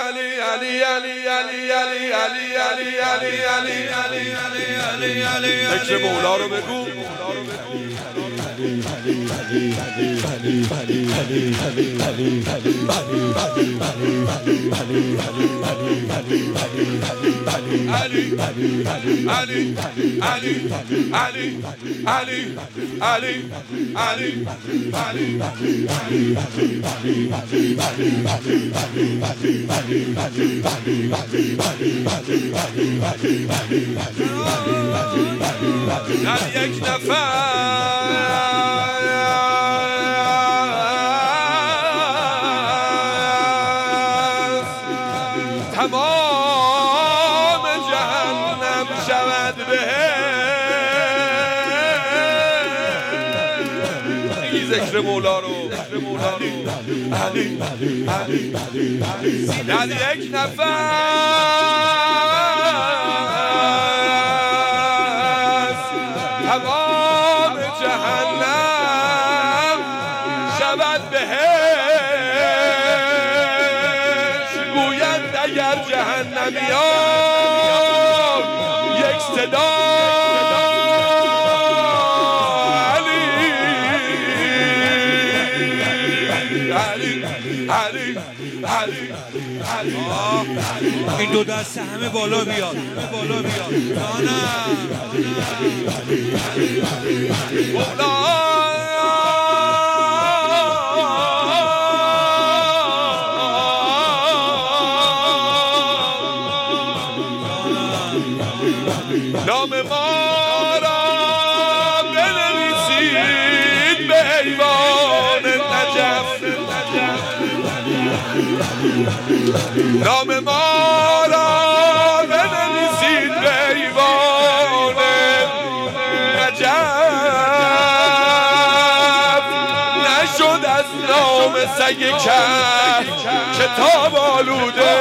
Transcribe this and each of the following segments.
ذکر مولا رو بگو. در یک تمام جهنم شود بهشت. ذکر مولا رو در یک تمام جهنم شود بهشت. گویند اگر جهنمیان یک صدا این دو دست همه بالا بیاد. نام ما را بنویسید به ایوان نجف. نام ما را بنویسید به ایوان نجف. نشد از نام سگ کهف کتاب آلوده.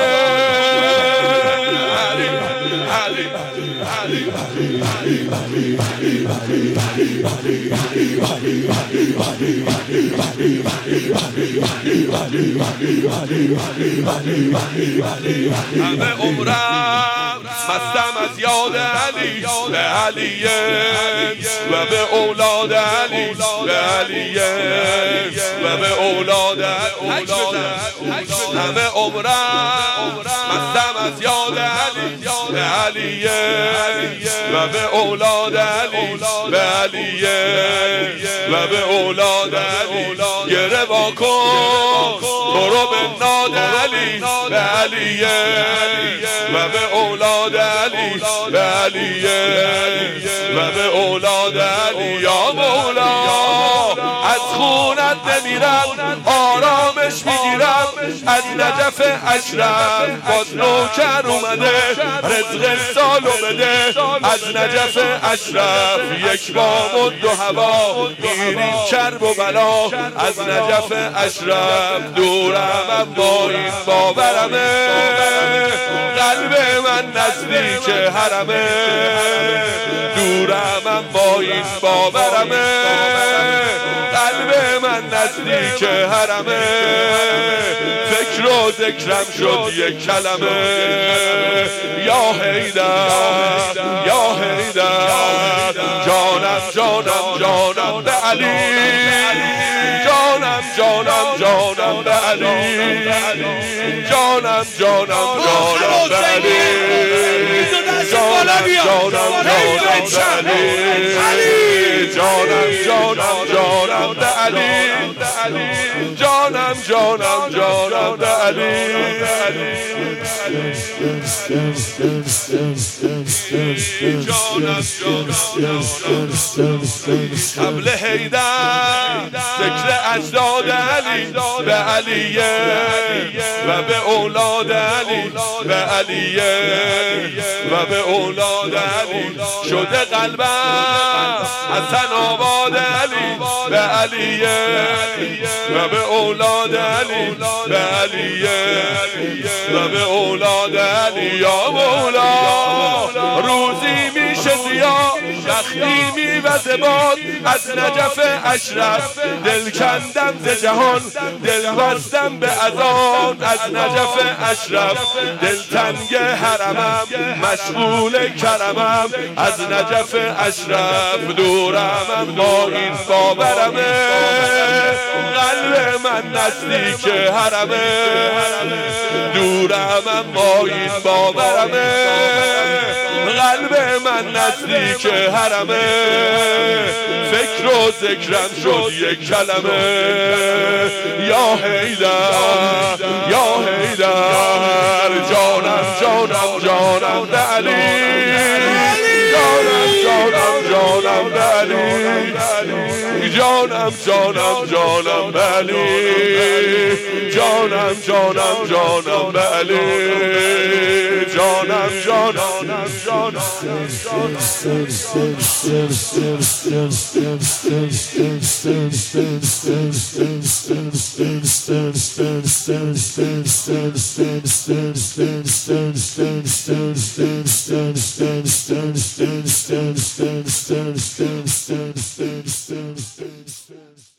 همه عمرم مستم از یاد علی به علیه و به اولاد علی به علیه و به اولاد همه عمرم مستم از یاد علی به علیه و به اولاد علی به علیه و به اولاد علی. گره واکن برو به ناد علی به علیه و به اولاد علی به علیه و به اولاد علی. یا مولا از خونت نمیرم آرامش میگیرم. از نجف اشرف باز نوکر اومده رزق سالو بده. از نجف اشرف یک بام و دو هوا میریم کرب و بلا. از نجف اشرف دورم اما این باورمه. قلب من نزدیک حرمه. دورم اما این باورمه. قلب من نزدیک حرمه. فکر و ذکرم شد یک کلمه. یا حیدر یا حیدر جانم به علی. جانم به علی. جانم به علی. قبل حیدر ذکر اجداد علی به علیه و به اولاد علی به علیه و به اولاد علی. شده قلبم حسن آباد علی به علیه و به اولاد علی به علیه و به اولاد علی. یا مولا روزی میشه زیاد نخلی میوه باد از نجف اشرف، دل کندم ز جهان دل بستم به اذان از نجف اشرف، دل تنگ حرمم مشغول کرمم از نجف اشرف، دورم با این باورمه قلب من نزدیک حرمه، دورم با این باورمه قلب من نزدیک حرمه، فکر و ذکرم شد یک کلمه، یا حیدر یا حیدر، جانم جانم جانم به علی، جانم جانم جانم به علی، جانم جانم جانم به علی، جانم جانم جانم به علی، جانم جانم جانم جانم